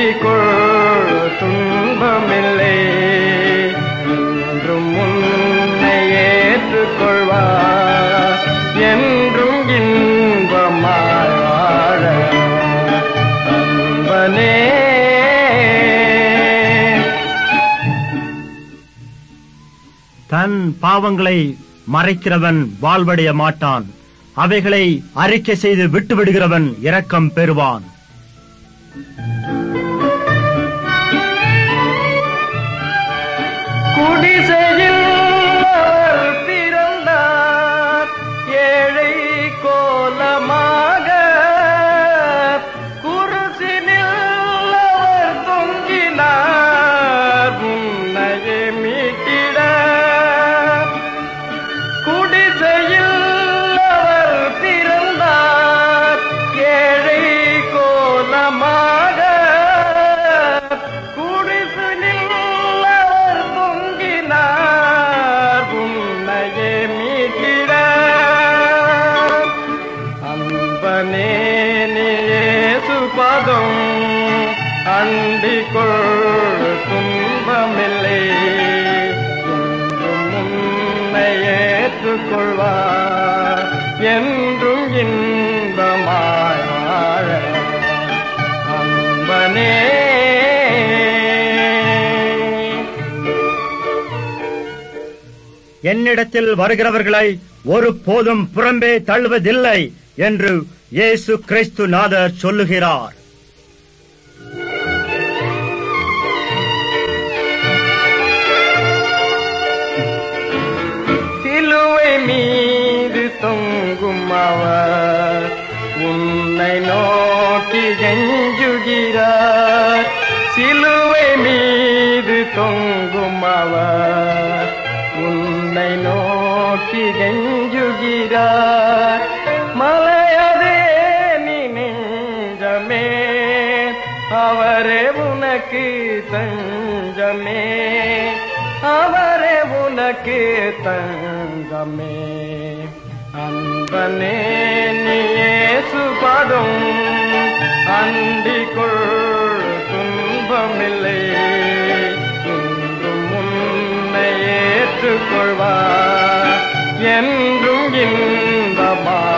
அண்டிக்குள் துன்பமில்லை, என்றும் உன்னை ஏற்றுக்கொள்வார், என்றும் இன்பமாய் வாழ அன்பனே. தன் பாவங்களை மறைக்கிறவன் வாழ்வடைய மாட்டான், அவைகளை அறிக்கை செய்து விட்டுவிடுகிறவன் இரக்கம் பெறுவான். குடிசையில் அவர் பிறந்தார், ஏழை கோலமாக, குருசினில் அவர் தொங்கினார், உன்னையே மீட்டிட. குடிசையில் அவர் பிறந்தார், ஏழை கோலமாக, குடிசையில் அவர் தொங்கினார், உன்னையே மீட்டிட. அன்பனே நீ இயேசு பாதம் அண்டிக்குள் துன்பமில்லை, என்றும் உன்னை ஏற்றுக்கொள்வார், என்றும் இன்பமாய் வாழ அன்பனே. என்னிடத்தில் வருகிறவர்களை ஒரு போதும் புறம்பே தள்ளுவதில்லை என்று இயேசு கிறிஸ்து நாதர் சொல்லுகிறார். சிலுவை மீது தொங்கும் அவர் உன்னை நோக்கி கெஞ்சுகிறார், சிலுவை மீது தொங்கும் அவர் உன்னை நோக்கி கெஞ்சுகிறார். மலையதே நீ நெஞ்சமே, அவரே உனக்கு தஞ்சமே, அவரே உனக்கு தஞ்சமே. அன்பனே நீ இயேசு பாதம் அண்டிக்குள் துன்பமில்லை, என்றும் உன்னை ஏற்றுக்கொள்வார், என்றும் இன்பமா